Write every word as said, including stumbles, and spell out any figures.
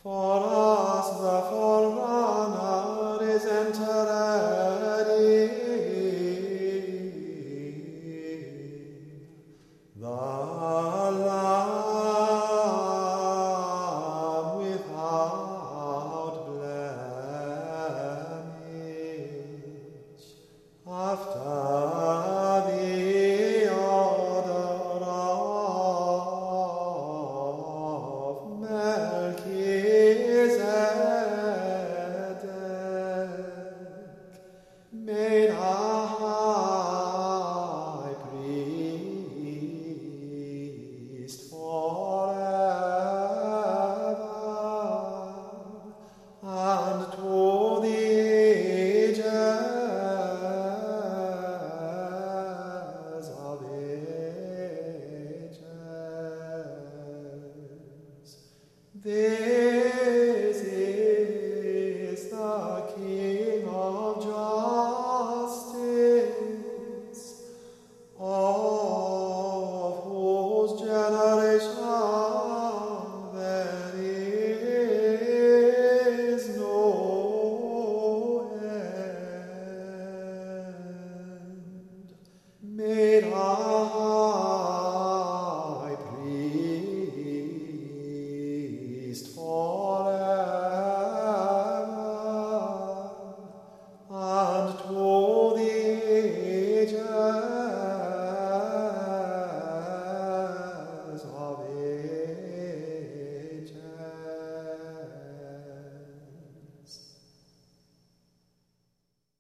For us the forerunner is entered in, the Lamb without blemish, after the order of Melchizedek, made high priest forever, and to the ages of ages. This is the King of justice, of whose generation there is no end. Made